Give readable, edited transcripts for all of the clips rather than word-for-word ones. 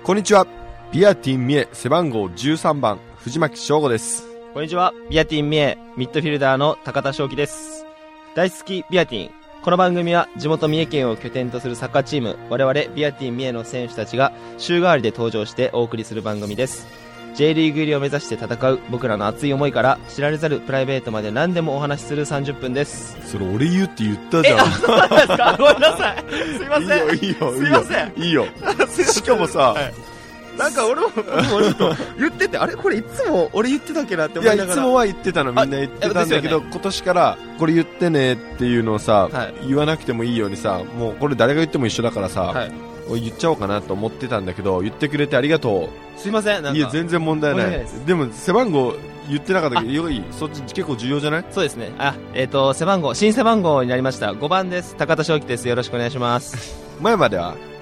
こんにちは。ビアティン三重背番号13番藤巻翔吾です。 こんにちは。ビアティン三重ミッドフィルダーの高田翔樹です。大好きビアティン。この番組は地元三重県を拠点とするサッカーチーム我々ビアティン三重の選手たちが週替わりで登場してお送りする番組です。 J リーグ入りを目指して戦う僕らの熱い思いから知られざるプライベートまで何でもお話しする30分です。 それ俺言うって言ったじゃん。 そうなんですか。ごめんなさい。すいません。 いいよすいません。 いいよ。しかもさ、 はい、なんか俺もちょっと言ってて、あれこれいつも俺言ってたっけなって思いながら。 いやいつもは言ってたの、みんな言ってたんだけど、今年からこれ言ってねっていうのをさ、はい、言わなくてもいいようにさ、もうこれ誰が言っても一緒だからさ、はい、言っちゃおうかなと思ってたんだけど、言ってくれてありがとう。 すいません。なんかいや全然問題ない。でも背番号言ってなかったけど、そっち結構重要じゃない？ そうですね。背番号、新背番号になりました。5番です。高田翔樹です。よろしくお願いします。 前まで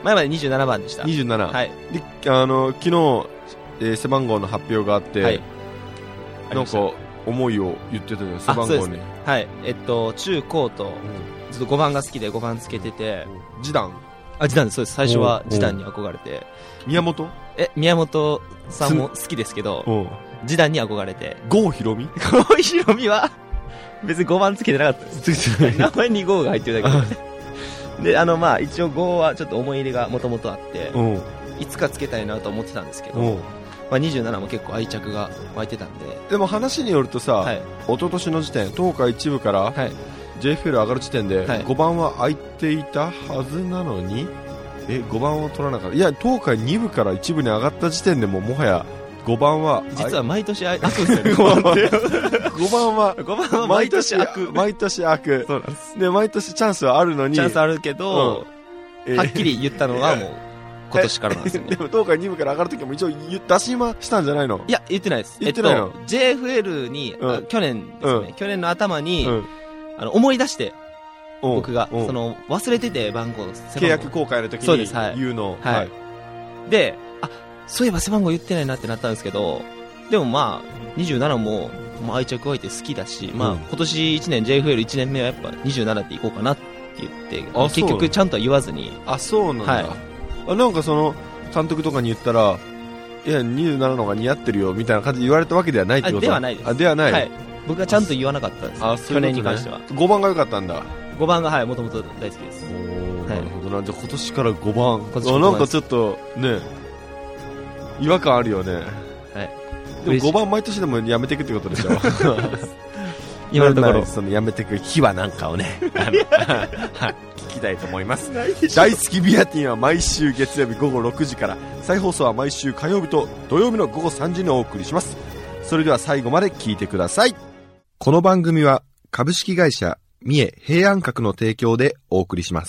27番でした。 27。 はい。 で、昨日、背番号の発表があって、はい、なんか思いを言ってたよ、背番号に。 はい。中高と、ずっと5番が好きで5番つけてて。 ジダン？ ジダンです。そうです。最初はジダンに憧れて。 宮本さんも好きですけど、ジダンに憧れて。 郷ひろみは、別に5番つけてなかったです。名前に郷が入ってるだけで。で、一応5はちょっと思い入れがもともとあって、いつかつけたいなと思ってたんですけど、27も結構愛着が湧いてたんで。 でも話によるとさ、はい、一昨年の時点、東海1部から、はい、JFL 上がる時点で、はい、5番は空いていたはずなのに、5番を取らなかった。いや、東海2部から1部に上がった時点でももはや5番は実は毎年開くんですよね。5 番は毎年開く。 そうなんです。 で、毎年チャンスはあるのに。 チャンスあるけど、はっきり言ったのはもう今年からなんですよね。 でも東海2部から上がるときも一応出しましたんじゃないの？ いや、言ってないです。 言ってないの JFL に、去年ですね、去年の頭に、思い出して、僕が、忘れてて番号、 契約更改の時に言うの。 はい。で、そういえば背番号言ってないなってなったんですけど、でも27も、愛着湧いて好きだし、今年1年 JFL1 年目はやっぱ27っていこうかなって言って、結局ちゃんとは言わずに。 そうなんだ。はい、なんか監督とかに言ったら、いや、27の方が似合ってるよ、みたいな感じで言われたわけではないってこと？ ではないです。 ではない。 はい。僕はちゃんと言わなかったんです。去年に関しては。 5番が良かったんだ。 5番が、もともと大好きです。 なるほどな。じゃあ今年から5番。なんかちょっと、ね、違和感あるよね。はい。でも5番毎年でもやめていくってことでしょ？ 今のところ。 そのやめていく日はなんかをね、聞きたいと思います。大好きビアティンは毎週月曜日午後6時から、再放送は毎週火曜日と土曜日の午後3時にお送りします。それでは最後まで聞いてください。この番組は株式会社三重平安閣の提供でお送りします。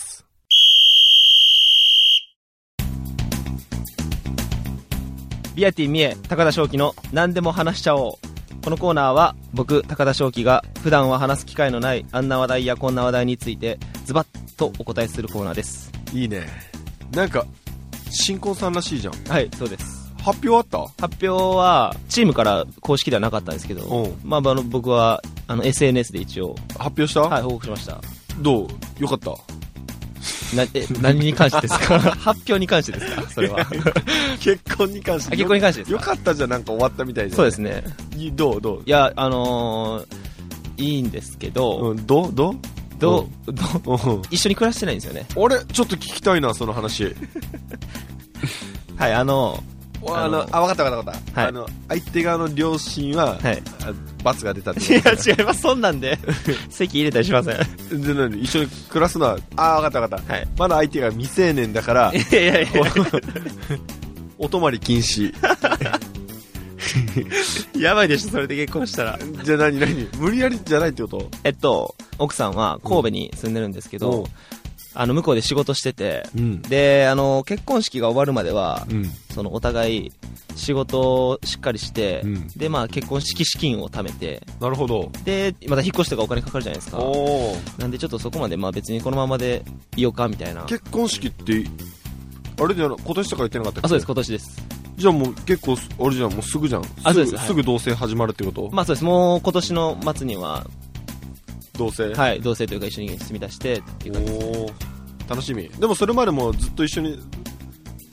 ビアティン三重高田翔樹の何でも話しちゃおう。このコーナーは僕高田翔樹が普段は話す機会のないあんな話題やこんな話題についてズバッとお答えするコーナーです。 いいね。なんか新婚さんらしいじゃん。 はい、そうです。 発表あった？ 発表はチームから公式ではなかったんですけど、僕はSNS で一応発表した？ はい、報告しました。 どう？よかった？ 何に関してですか？発表に関してですか？それは結婚に関して。 結婚に関してですか？ よかったじゃん。なんか終わったみたいじゃん。 そうですね。 どう？ いや、いいんですけど、一緒に暮らしてないんですよね。 俺ちょっと聞きたいな、その話。 はい、 分かった。はい、相手側の両親は、はい、罰が出たってこと。 いや、違います。そんなんで籍入れたりしません。 で、何？一緒に暮らすのは、分かった。はい、まだ相手が未成年だから、 いやお泊まり禁止。 やばいでしょ、それで結婚したら。 じゃあ何無理やりじゃないってこと？ 奥さんは神戸に住んでるんですけど、向こうで仕事してて、で、結婚式が終わるまでは、お互い仕事をしっかりして、で、結婚式資金を貯めて、 なるほど。 で、また引っ越しとかお金かかるじゃないですか。なんでちょっとそこまで、別にこのままでいようかみたいな。 結婚式って、あれだよな、今年とか言ってなかったっけ？ そうです、今年です。 じゃあもう結構、あれじゃん、もうすぐじゃん。 そうです。 すぐ同棲始まるってこと？ そうです。もう今年の末には、 同棲？ はい、同棲というか一緒に住み出してっていう感じです。 楽しみ。でもそれまでもずっと一緒に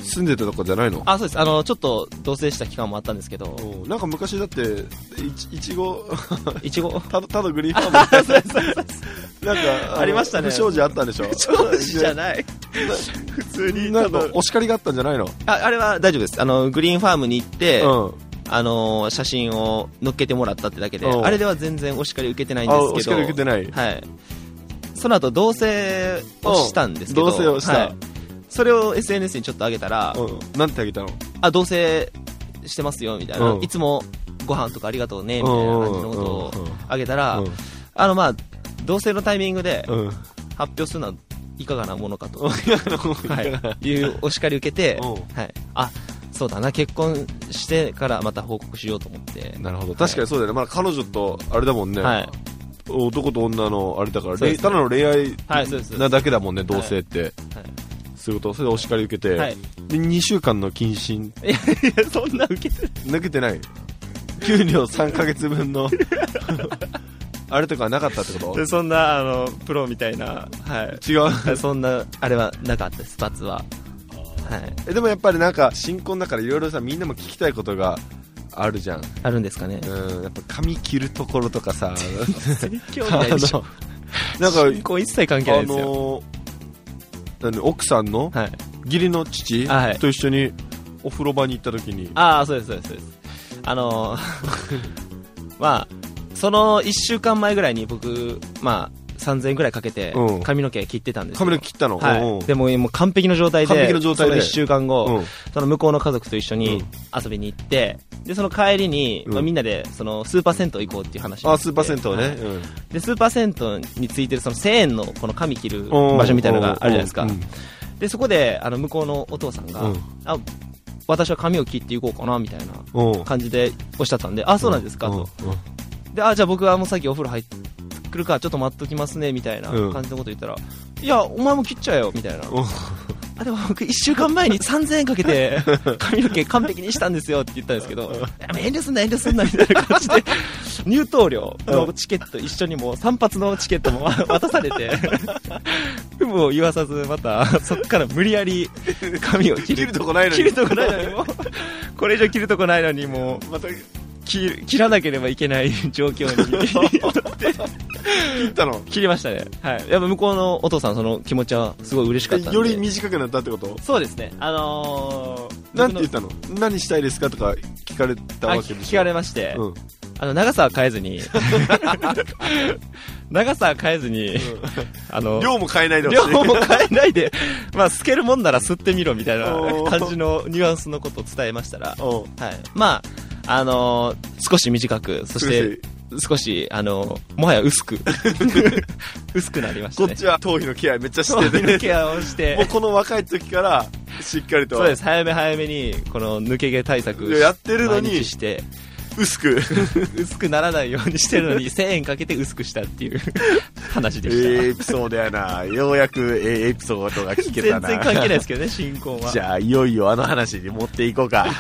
住んでたとこじゃないの？ あ、そうです。ちょっと同棲した期間もあったんですけど、 なんか昔だっていちごただグリーンファームなんかありましたね。 不祥事あったんでしょ？ 不祥事じゃない普通になんかお叱りがあったんじゃないの？ あれは大丈夫です。グリーンファームに行って、写真を載っけてもらったってだけで、あれでは全然お叱り受けてないんですけど。 お叱り受けてない。 はい。その後同棲をしたんですけど、 同棲をした、 それを SNS にちょっと上げたら、 なんてあげたの？ 同棲してますよみたいな、いつもご飯とかありがとうねみたいな感じのことを上げたら、まあ同棲のタイミングで発表するのはいかがなものかと、いうお叱り受けて、あ、そうだな、結婚してからまた報告しようと思って。 なるほど、確かにそうだよね。まあ彼女とあれだもんね。男と女のあれだから、ただの恋愛なだけだもんね、同棲って。そういうこと、それでお叱り受けて、で2週間の謹慎。 いや、そんな受けてない。給料3ヶ月分のあれとかなかったってこと？ そんなプロみたいな、 違う。 そんなあれはなかったです、罰は。 でもやっぱりなんか新婚だからいろいろさ、みんなも聞きたいことがあるじゃん。 あるんですかね。 やっぱ髪切るところとかさ、 なんか新婚一切関係ないですよ。 奥さんの義理の父と一緒にお風呂場に行った時に、 そうですそうですそうです。まあその1週間前ぐらいに僕、まあ3000円ぐらいかけて髪の毛切ってたんですよ。 髪の毛切ったの？ でももう完璧な状態で、その1週間後、その向こうの家族と一緒に遊びに行って、でその帰りに、みんなでそのスーパー銭湯行こうっていう話になって。 スーパー銭湯ね。 でスーパー銭湯についてるその1000円のこの髪切る場所みたいなのがあるじゃないですか。でそこで向こうのお父さんが、私は髪を切っていこうかなみたいな感じでおっしゃったんで、そうなんですかと。でじゃあ僕はもうさっきお風呂入ってくるからちょっと待っときますねみたいな感じのこと言ったら、いやお前も切っちゃえよみたいな。でも僕1週間前に3000円かけて髪の毛完璧にしたんですよって言ったんですけど、遠慮すんなみたいな感じで入湯料のチケット一緒にもう散髪のチケットも渡されて有無を言わさず、またそっから無理やり髪を切るとこないのにもうこれ以上切るとこないのにもうまた切らなければいけない状況に切ったの？ 切りましたね。やっぱ向こうのお父さんその気持ちはすごい嬉しかったんで。 より短くなったってこと？ そうですね。 なんて言ったの？何したいですかとか聞かれたわけでしょ？ 聞かれまして、長さは変えずに量も変えないでまあ透けるもんなら吸ってみろみたいな感じのニュアンスのことを伝えましたら、まあ少し短く、そして少しもはや薄くなりましたね。 こっちは頭皮のケアめっちゃしてて、 頭皮のケアをしてもうこの若い時からしっかりと。 そうです。早めにこの抜け毛対策やってるのに毎日して薄くならないようにしてるのに1000円かけて薄くしたっていう話でした。 エピソードやな。ようやくエピソードが聞けたな。 全然関係ないですけどね、新婚は。 じゃあいよいよ話に持っていこうか。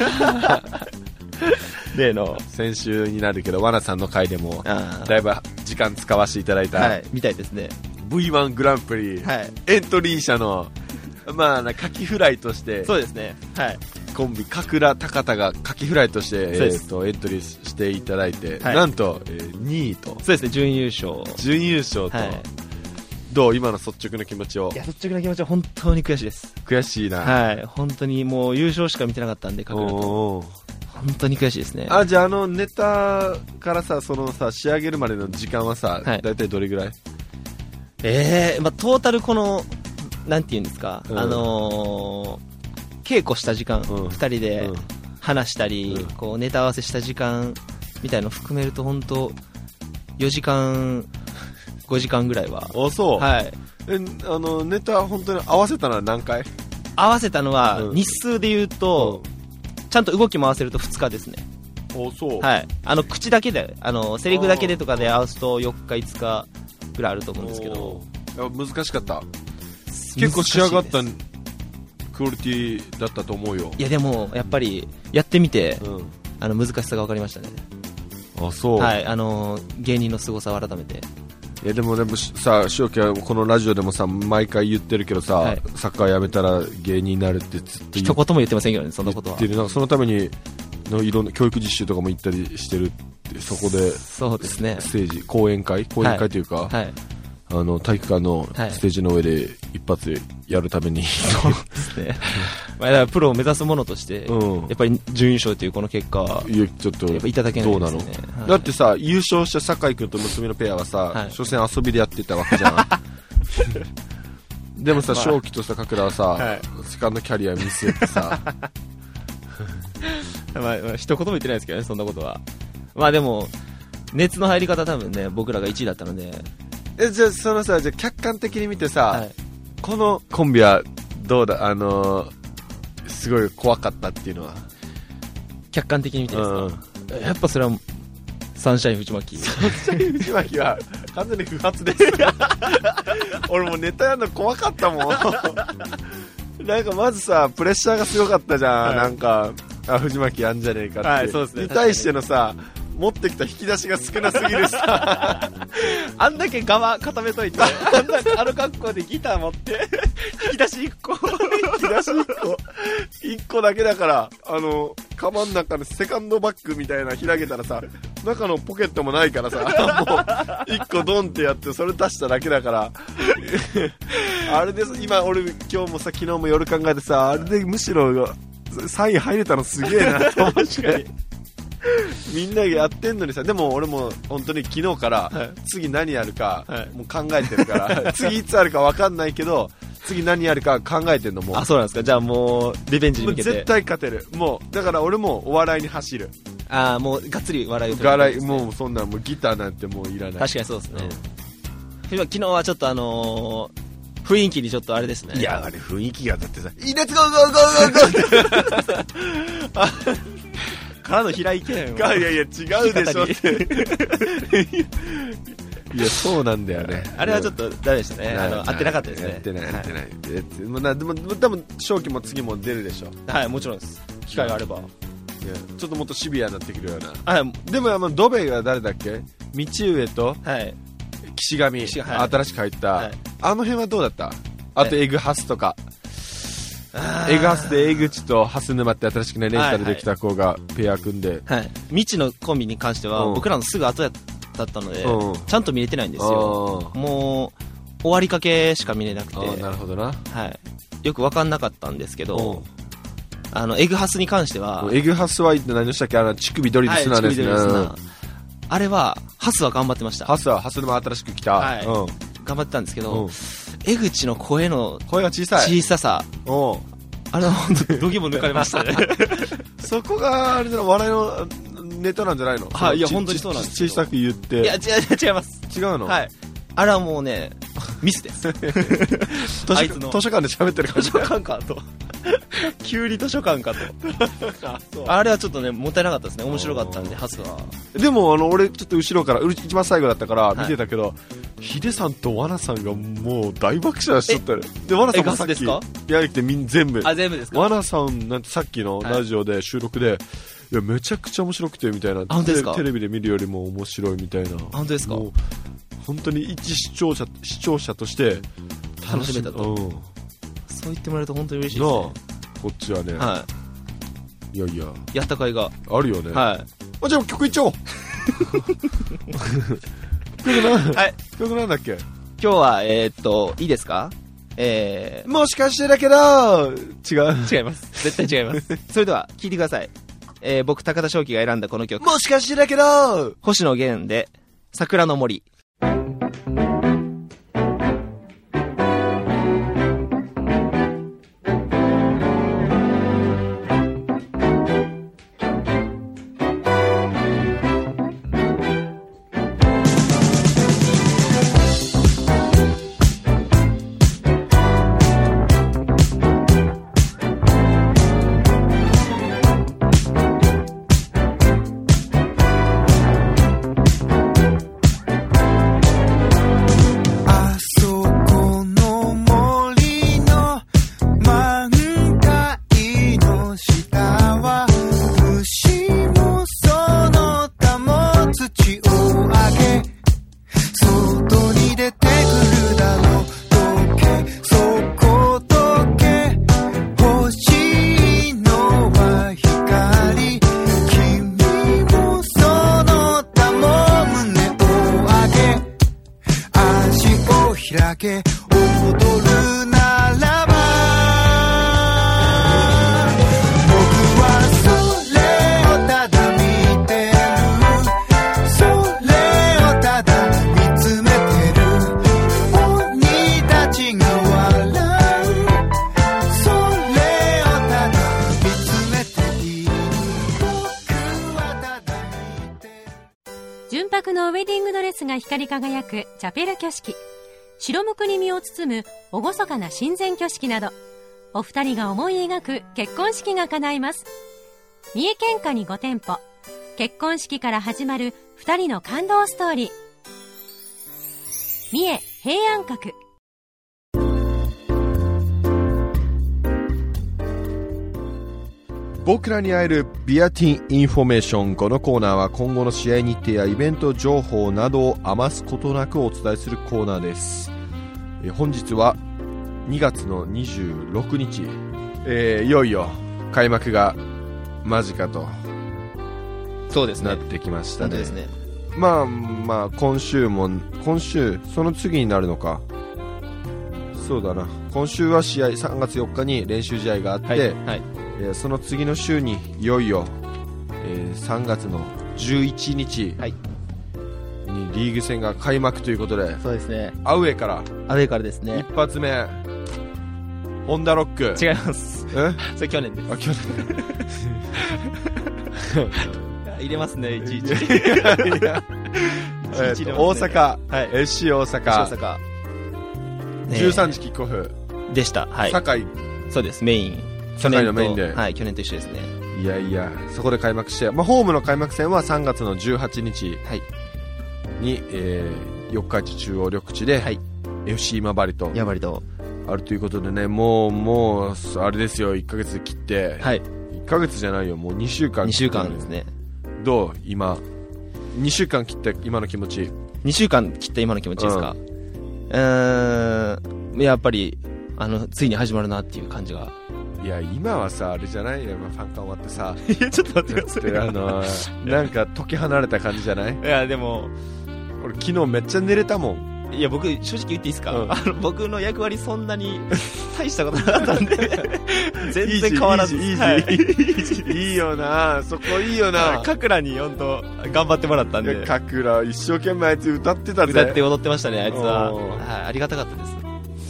例の先週になるけど、ワナさんの回でもだいぶ時間使わせていただいた、 みたいですね。 V1 グランプリ、エントリー者のまあカキフライとして、そうですね、コンビ角田高田がカキフライとして、エントリーしていただいて、なんと、2位と。 そうですね、準優勝と、どう今の率直な気持ちを？ いや、率直な気持ちは本当に悔しいです。 悔しいな。 本当にもう優勝しか見てなかったんで、角田と本当に悔しいですね。 じゃあネタからさ、そのさ仕上げるまでの時間はさ、だいたいどれぐらい？ まあトータルこのなんていうんですか、稽古した時間、2人で話したり、こうネタ合わせした時間みたいの含めると本当4時間5時間ぐらいは。 そう。ネタ本当に合わせたのは何回？ 合わせたのは日数で言うと、ちゃんと動き回せると2日ですね。 そう。 口だけでセリフだけでとかで合わすと4日5日ぐらいあると思うんですけど。 難しかった。結構仕上がったクオリティだったと思うよ。 いやでもやっぱりやってみて、難しさが分かりましたね。 そう。 芸人の凄さを改めて。 いやでもさ、塩木はこのラジオでもさ毎回言ってるけどさ、はい、サッカーやめたら芸人になるってずっと一言も言ってませんけどね、そんなことは。 なんかそのためにのいろんな教育実習とかも行ったりしてるって、そこでそうですね、 ステージ講演会というか、はい、体育館のステージの上で一発やるために、 そうですねまあだからプロを目指すものとして、やっぱり準優勝というこの結果はちょっとやっぱいただけないですね。 どうなの、はい、だってさ、優勝した酒井君と娘のペアはさ、はい、所詮遊びでやってたわけじゃんでもさ、正気とさ角田はさ、はい、セカンドキャリア見据えてさまあ一言も言ってないですけどね、そんなことは。まあでも熱の入り方多分ね、僕らが1位だったので。 じゃあそのさ、じゃあ客観的に見てさ、はい、このコンビはどうだ、すごい怖かったっていうのは。 客観的に見てですか、やっぱそれはサンシャイン藤巻。 サンシャイン藤巻は完全に不発です俺もネタやるの怖かったもんなんかまずさ、プレッシャーがすごかったじゃん、はい、なんか藤巻やんじゃねえかって、はい、そうですね、に対してのさ、持ってきた引き出しが少なすぎるさあんだけ側固めといてあの格好でギター持って引き出し1個 1個だけだから、カバンの中のセカンドバッグみたいな開けたらさ、中のポケットもないからさもう1個ドンってやってそれ出しただけだからあれです。今俺今日もさ、昨日も夜考えてさ、あれでむしろ3位入れたのすげえなと思ってみんながやってんのにさ。でも俺も本当に昨日から次何やるかもう考えてるから、はい、次いつあるか分かんないけど次何やるか考えてんのもう。 あ、そうなんですか。じゃあもうリベンジに向けて絶対勝てる。もうだから俺もお笑いに走る。 ああ、もうがっつり笑いを取る、ね、もうそんなもうギターなんてもういらない。 確かにそうですね、昨日はちょっと雰囲気にちょっとあれですね。 いや、あれ雰囲気がだってさ、レッツゴーゴーゴーゴーってからの平井堅いやいや違うでしょっていやそうなんだよね。 あれはちょっとダメでしたね。合ってなかったですね。 やってない、でも多分正気も次も出るでしょ。 はい、もちろんです。機会があれば。 いやちょっともっとシビアになってくるような。はい、でもドベが誰だっけ？道上と、はい、岸上、はい、新しく入った、はい、あの辺はどうだった？あとエグハスとか。エグハスで江口と蓮沼って新しくね、レンタルできた子がペア組んで、 はい、未知のコンビに関しては僕らのすぐ後だったので、ちゃんと見れてないんですよ。もう終わりかけしか見れなくて。 なるほどな、はい、 よく分かんなかったんですけど、エグハスに関しては、 エグハスは何でしたっけ、乳首ドリルスナーですね、 あれはハスは頑張ってました。 ハスは蓮沼新しく来た、はい、 頑張ってたんですけど、江口の声が小ささ、あれは本当に度肝抜かれましたねそこがあれだ、笑いのネタなんじゃないの？ はい、いや本当にそうなんですよ。 小さく言って。 いや違います。 違うの？ はい。あれはもうね、ミスですあいつの図書館で喋ってる感じ。 図書館かと急に図書館かとあれはちょっとね、もったいなかったですね。面白かったんで、ハスは。 でも俺ちょっと後ろから一番最後だったから見てたけど、ヒデさんとワナさんがもう大爆笑しちゃったよ。でワナさんもさっきやりきて全部ですか。 ワナさんなんてさっきのラジオで収録で、いやめちゃくちゃ面白くてみたいな。 本当ですか。 テレビで見るよりも面白いみたいな。 本当ですか。もう本当に一視聴者として楽しめたと、そう言ってもらえると本当に嬉しいですね。 こっちはね、はい、いややった甲斐があるよね。 はい。 じゃあ曲いっちゃおうはい、 曲なんだっけ今日は。いいですか。 もしかしてだけど違います。絶対違いますそれでは聴いてください。僕高田正輝が選んだこの曲、 もしかしてだけど星野源で桜の森。 だけ踊るならば僕はそれをただ見てるそれをただ見つめてる鬼たちが笑うそれをただ見つめている僕はただ見てる純白のウェディングドレスが光り輝くチャペル挙式、白むくに身を包む厳かな神前挙式など、お二人が思い描く結婚式が叶います。三重県下に5店舗、結婚式から始まる二人の感動ストーリー。三重平安閣。 僕らに会えるビアティンインフォメーション。このコーナーは今後の試合日程やイベント情報などを余すことなくお伝えするコーナーです。本日は2月の26日、いよいよ開幕が間近とそうですね。 なってきましたね。 本当ですね。 まあ今週その次になるのか。そうだな、今週は試合3月4日に練習試合があって、 はいその次の週にいよいよ、3月の11日にリーグ戦が開幕ということで、 そうですね。 アウェーからですね。 一発目ホンダロック。 違います。それ去年です。 あ、去年入れますね、いちいち。 大阪、SC 大阪、13時キックオフでした。はい。 堺。 そうです、メイン。 堺のメインで。 はい、去年と一緒ですね。 いやいや、そこで開幕して、ホームの開幕戦は3月の18日に、四日市中央緑地で、FC 今治とあるということでね、もうあれですよ、1ヶ月切って、1ヶ月じゃないよ、もう2週間。 2週間ですね。 どう今2週間切った今の気持ち。 2週間切った今の気持ちですか。やっぱりついに始まるなっていう感じが。 いや今はさ、あれじゃないよ、ファン間終わってさいやちょっと待ってください。 なんか解き離れた感じじゃない？ いやでも俺昨日めっちゃ寝れたもん。 いや僕正直言っていいですか、僕の役割そんなに大したことなかったんで全然変わらず。いいよな、そこいいよな。 カクラに本当頑張ってもらったんで。 カクラ一生懸命あいつ歌ってたぜ。 歌って踊ってましたね、あいつは。ありがたかったです。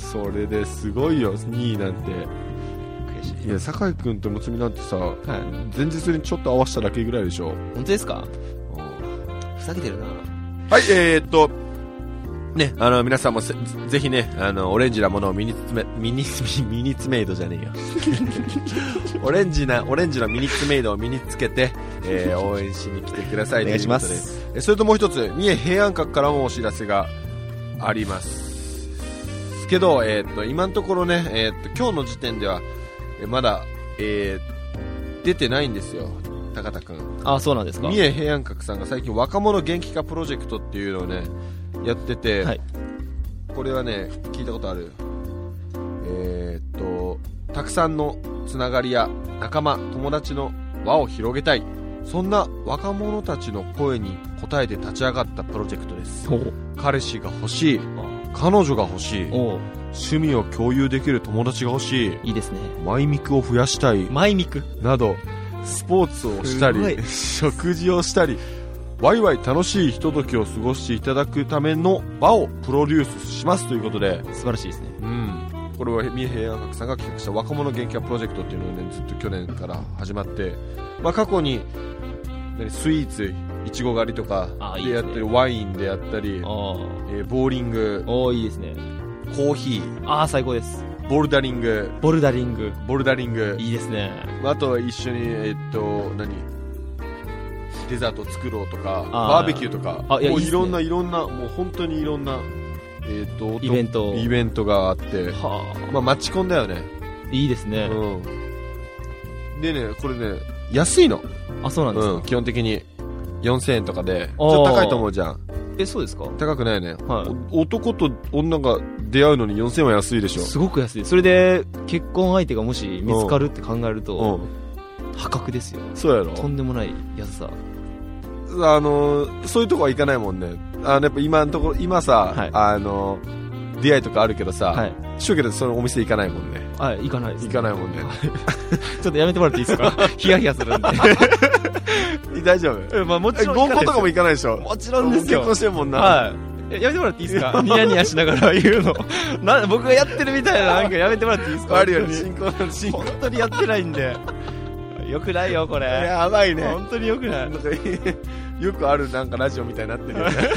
それですごいよ、2位なんて。いや酒井君とむつみなんてさ、前日にちょっと合わせただけぐらいでしょ。 本当ですか？ふざけてるな。 はい、ね、皆さんもぜひね、オレンジなものをミニツメイドじゃねえよ。オレンジのミニツメイドを身につけて、応援しに来てください。 お願いします。 それともう一つ、三重平安閣からもお知らせがありますけど、今のところね、今日の時点では、まだ、出てないんですよ、高田くん。 あ、そうなんですか。 三重平安閣さんが最近若者元気化プロジェクトっていうのをね、やってて、これはね、聞いたことある。たくさんのつながりや仲間、友達の輪を広げたい。そんな若者たちの声に応えて立ち上がったプロジェクトです。彼氏が欲しい、彼女が欲しい、趣味を共有できる友達が欲しい。 いいですね。 マイミクを増やしたい。 マイミクなど、スポーツをしたり、食事をしたり、ワイワイ楽しいひとときを過ごしていただくための場をプロデュースしますということで。 素晴らしいですね。 これは三重平安閣さんが企画した若者元気化プロジェクトっていうのをね、ずっと去年から始まって、過去にスイーツ、いちご狩りとかでやってる、ワインでやったり、ボーリング、 いいですね。 コーヒー、 最高です。 ボルダリング、 いいですね。 あとは一緒にデザート作ろうとか、バーベキューとか、もういろんなもう本当にいろんなイベントがあって、マチコンだよね。 いいですね。 でね、これね、安いの。 そうなんですか。 基本的に4000円とかで、ちょっと高いと思うじゃん。 そうですか。 高くないね。男と女が出会うのに4000円は安いでしょ。 すごく安い。それで結婚相手がもし見つかるって考えると、破格ですよ。 そうやろ。 とんでもない安さ。 そういうとこはいかないもんね。やっぱ今のところ、今さ、 出会いとかあるけどさ、 はい。 しょうけどそのお店行かないもんね。 はい、行かないです。 行かないもんね。 ちょっとやめてもらっていいですか？ヒヤヒヤするんで。 大丈夫？ まあもちろん合コンとかも行かないでしょ？ もちろんですよ。 結婚してるもんな。 はい。やめてもらっていいですか？ニヤニヤしながら言うの。僕がやってるみたいななんかやめてもらっていいですか？ あるよね、進行。 本当にやってないんで。よくないよ、これ。 やばいね。 本当によくない。 なんかよくあるなんかラジオみたいになってるよね。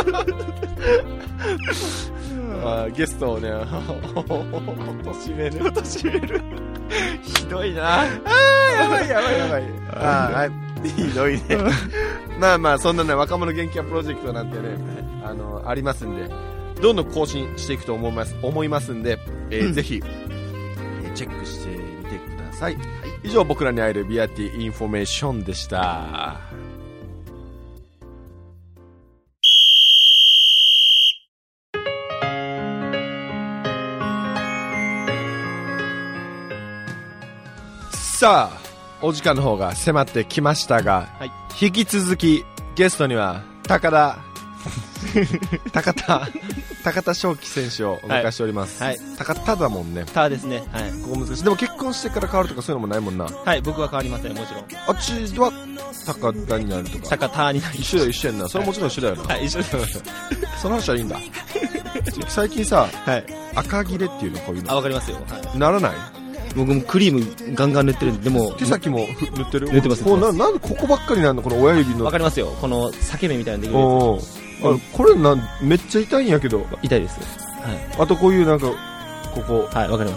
ゲストをね、 貶める。ひどいな。 やばい。はい。ひどいね。まあまあ、そんなね、若者元気化プロジェクトなんてね、ありますんで、どんどん更新していくと思いますんで、ぜひ、チェックしてみてください。以上、僕らに会えるビアティインフォメーションでした。さあ、お時間の方が迫ってきましたが、はい、引き続きゲストには高田翔輝選手をお迎えしております。はい、高田だもんね。 田ですね。はい。 ここ難しい。でも結婚してから変わるとかそういうのもないもんな。 はい、僕は変わりません、もちろん。 あっちは高田になるとか。 高田になる。 一緒やんな。それもちろん一緒だよな。 はい、一緒です。 その話はいいんだ。最近さ、 はい、 赤切れっていうのこういうの。 あ、わかりますよ。 はい、ならない？ 僕もクリームガンガン塗ってるんで、でも手先も塗ってる？ 塗ってます。 なんでここばっかりなんだ、この親指の。 わかりますよ。この裂け目みたいなのできるやつ。 これめっちゃ痛いんやけど。 痛いです。はい。 あとこういうなんかここ。 はい、わかります。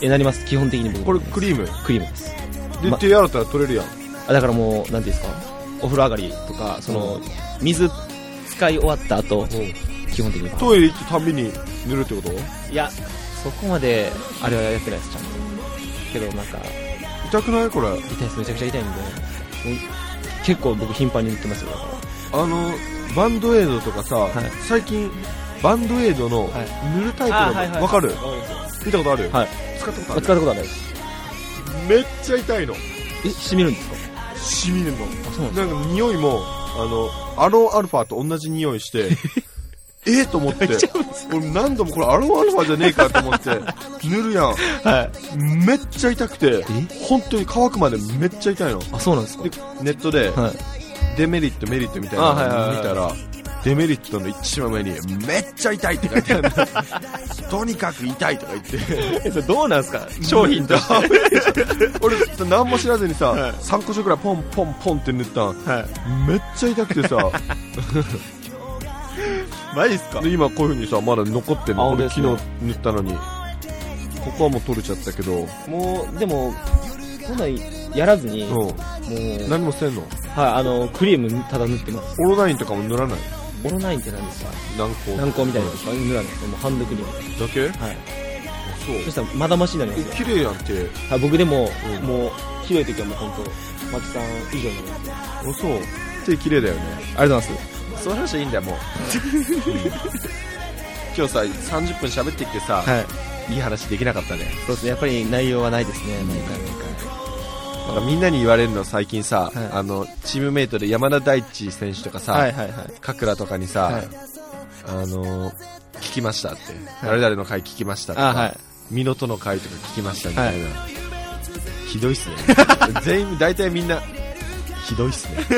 なります。基本的に僕。 これクリームです。 で、手洗ったら取れるやん。 だからもうなんていうんですか、お風呂上がりとかその水使い終わった後、基本的にトイレ行くたびに塗るってこと？ いや、そこまであれはやってないです、ちゃんと。けどなんか痛くない？これ痛いです。めちゃくちゃ痛いんで、結構僕頻繁に塗ってますよ。 バンドエイドとかさ、はい、最近バンドエイドの塗るタイプのわかる？見たことある？はい。使ったことはないです。めっちゃ痛いの。 染みるんですか？ 染みるの。 あ、そうなんですか。 なんか匂いもアロンアルファと同じ匂いしてと思って、俺何度もこれアロンアルファじゃねえかと思って塗るやん。はい。めっちゃ痛くて、本当に乾くまでめっちゃ痛いの。あ、そうなんですか。でネットで、はい、デメリットメリットみたいなの見たら、デメリットの一番上にめっちゃ痛いって書いてあるとにかく痛いとか言ってそれどうなんすか、商品として俺何も知らずにさ、はい、3個くらいポンポンポンって塗ったん、はい、めっちゃ痛くてさマジっすか。 で今こういう風にさまだ残ってんの。俺昨日塗ったのにここはもう取れちゃったけど、 もうでもそんなやらずに、もう何もせんの。 はい、クリームただ塗ってます。 オロナインとかも塗らない？ オロナインって何ですか？ 軟膏みたいなのとか塗らないです。もうハンドクリームだけ？ はい。そう。そしたらまだマシになりますよ。 綺麗やんって。 はい、僕でも、もうひどい時はもう本当マキさん以上になりますよ。 そう。手綺麗だよね。 ありがとうございます。 そういう話はいいんだよもう。今日さ30分喋ってきてさ、はい、いい話できなかったね。 そうですね。やっぱり内容はないですね。毎回。 なんかみんなに言われるの最近さ、はい、チームメイトで山田大地選手とかさ、はいはいはい、カクラとかにさ、はい、聞きましたって、はい、誰々の回聞きましたとか、はい、ミノトの回とか聞きましたみたいな、はい、ひどいっすね全員大体みんなひどいっすね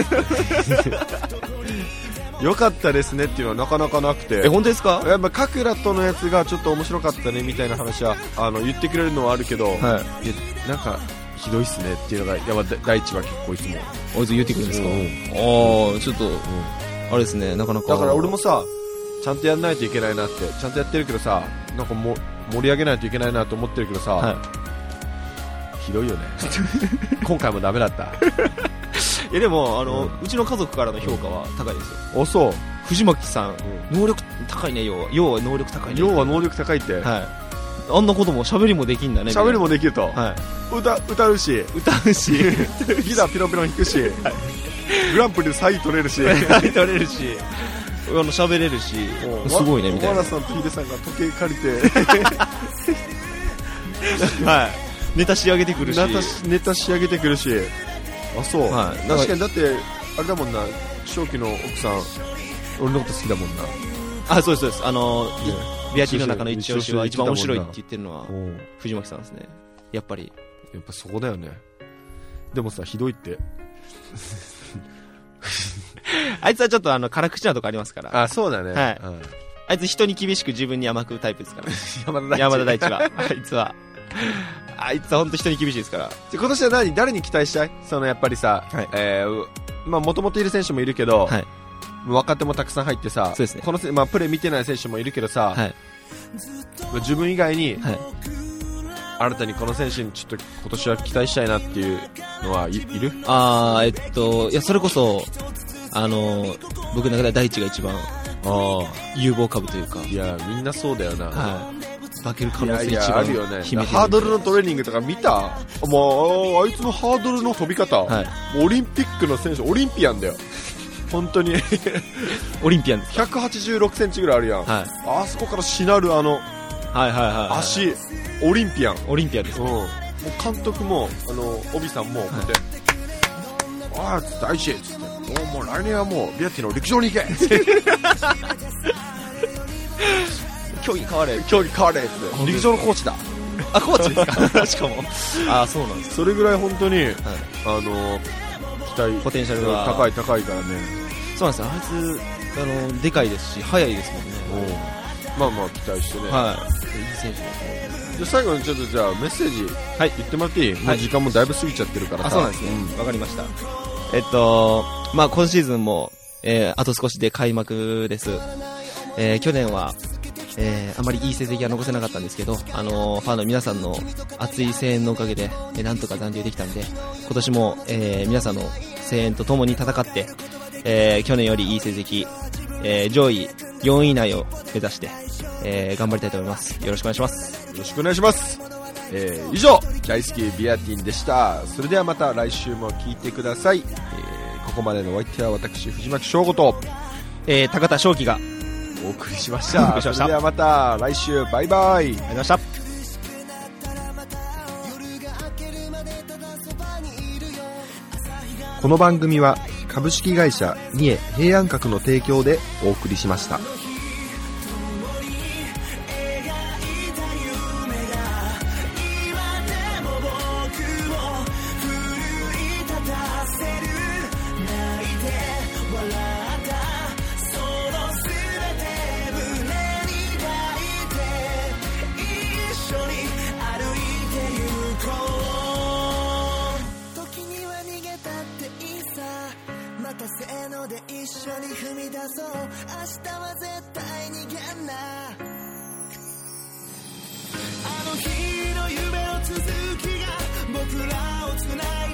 よかったですねっていうのはなかなかなくて。 本当ですか？ やっぱカクラとのやつがちょっと面白かったねみたいな話は言ってくれるのはあるけど、はい、なんかひどいっすねっていうのが山田大地は結構いつもあいつ言ってくるんですか？ああちょっと、あれですね、なかなか。 だから俺もさちゃんとやんないといけないなって、ちゃんとやってるけどさ、なんか盛り上げないといけないなと思ってるけどさ、はい、ひどいよね今回もダメだったいやでもうちの家族からの評価は高いですよ。 あ、そう。 藤巻さん、能力高いね。要は能力高いね。 要は能力高いって、はい、 あんなことも喋りもできんだね。 喋りもできると、はい、歌うしギターピロピロ弾くし、はい、グランプリで3位取れるし喋れるし、すごいねみたいな。 小原さんとヒデさんが時計借りてはいネタ仕上げてくるし、 ネタ仕上げてくるし。あ、そう、はい、確かに。だってあれだもんな、正気の奥さん俺のこと好きだもんな。 あ、そうですそうです。ビアティの中の一押しは一番面白いって言ってるのは藤巻さんですね。やっぱそこだよね。でもさ、ひどいってあいつはちょっと辛口なとこありますから。 あ、そうだね。 はい。あいつ人に厳しく自分に甘くタイプですから山田大地はあいつは本当人に厳しいですから。 今年は誰に期待したい？やっぱりさ、はい、まあ元々いる選手もいるけど、はい、若手もたくさん入ってさ、 そうですね、 まあプレー見てない選手もいるけどさ、はい、自分以外に、はい、新たにこの選手にちょっと今年は期待したいなっていうのはいる？ いや、それこそ僕の中では大地が一番有望株というか。 いや、みんなそうだよな。 はい。化ける可能性一番あるよね。ハードルのトレーニングとか見た？もうあいつのハードルの飛び方、はい、オリンピックの選手、オリンピアンだよ。本当にオリンピアンですか。 186センチぐらいあるやん。はい、あそこからしなるはいはいはい、 足、オリンピアン。 オリンピアンです。 もう監督も帯さんもこうやって、ああ大事っつって。もう来年はもうビアティの陸上に行け競技変われって陸上のコーチだ。 あ、コーチですかしかもあ、そうなんです。 それぐらい本当に、はい、期待ポテンシャルが高いからね。 そうなんですよ。あいつでかいですし速いですもんね。 まあまあ期待してね。 はい。いい選手ですね。 じゃ最後にちょっとじゃあメッセージ、はい、言ってもらっていい？もう時間もだいぶ過ぎちゃってるからさ。 あ、そうなんですね。わかりました。まあ今シーズンも、あと少しで開幕です。去年は、あまりいい成績は残せなかったんですけど、ファンの皆さんの熱い声援のおかげで、なんとか残留できたんで、今年も、皆さんの声援とともに戦って、去年よりいい成績、上位4位以内を目指して、頑張りたいと思います。よろしくお願いします。 よろしくお願いします。以上、大好きビアティンでした。それではまた来週も聞いてください。ここまでのお相手は私、藤巻翔吾と、 高田翔輝がお送りしました。それではまた来週、バイバイ。 ありがとうございました。 この番組は株式会社三重平安閣の提供でお送りしました。せーので一緒に踏み出そう。明日は絶対逃げんな。あの日の夢の続きが僕らをつない